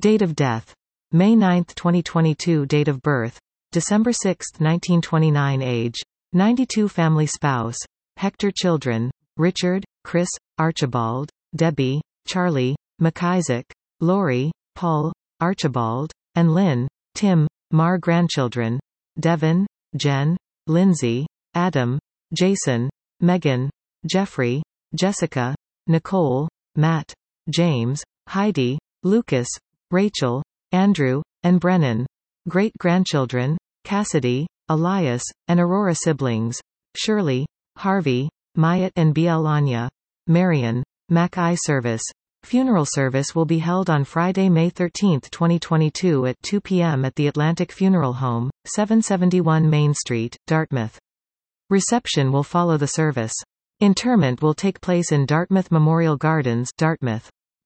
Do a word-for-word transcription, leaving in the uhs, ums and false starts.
Date of death: May ninth twenty twenty-two. Date of birth: December sixth nineteen twenty-nine. Age: ninety-two. Family spouse: Hector. Children: Richard, Chris, Archibald, Debbie, Charlie, McIsaac, Lori, Paul, Archibald, and Lynn, Tim, Mar. Grandchildren: Devin, Jen, Lindsay, Adam, Jason, Megan, Jeffrey, Jessica, Nicole, Matt, James, Heidi, Lucas, Rachel, Andrew, and Brennan. Great-grandchildren: Cassidy, Elias, and Aurora. Siblings: Shirley, Harvey, Myatt and Bielania, Marion, Mac. I service. Funeral service will be held on Friday, May thirteenth twenty twenty-two at two p m at the Atlantic Funeral Home, seven seventy-one Main Street, Dartmouth. Reception will follow the service. Interment will take place in Dartmouth Memorial Gardens, Dartmouth.